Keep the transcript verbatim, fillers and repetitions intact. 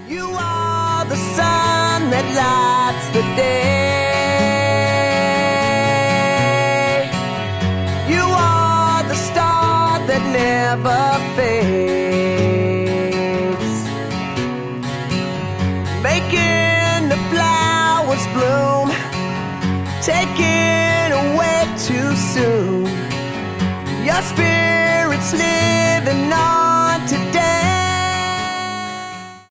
You are the sun that lights the day. You are the star that never fades, making the flowers bloom, taken away too soon. Your spirit's living on today.